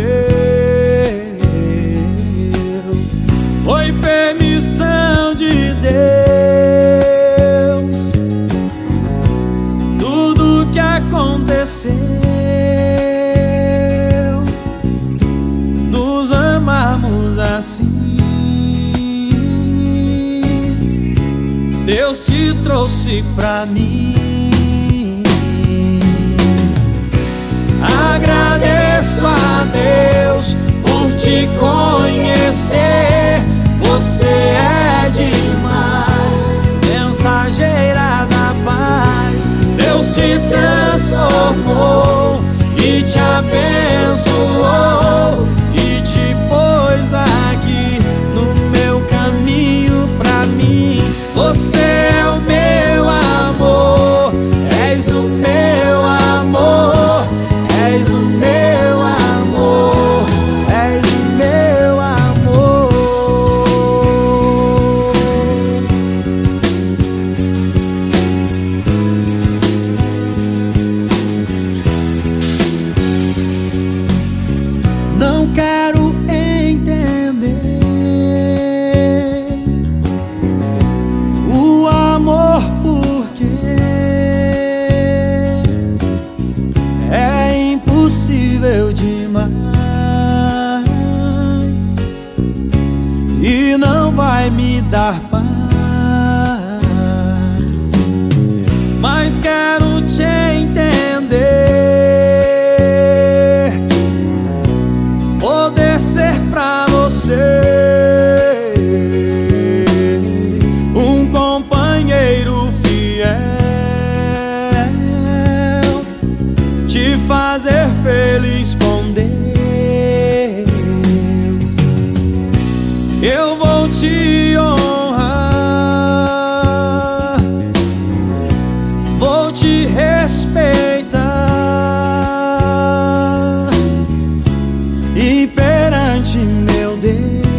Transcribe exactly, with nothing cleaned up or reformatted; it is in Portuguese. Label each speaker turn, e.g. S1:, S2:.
S1: Foi permissão de Deus. Tudo que aconteceu, nos amamos assim. Deus te trouxe pra mim. Agradeço a Deus por te conhecer. Você é demais, mensageira da paz. Deus te transformou e te abençoou e te pôs aqui no meu caminho pra mim. Você é o meu amor, és o meu amor, és o meu amor, és o meu amor. Não quero entender o amor, porque é impossível demais e não vai me dar paz. Mas quero te entender, poder ser pra você um companheiro fiel, te fazer feliz com Deus. Eu vou te honrar, vou te respeitar e perante meu Deus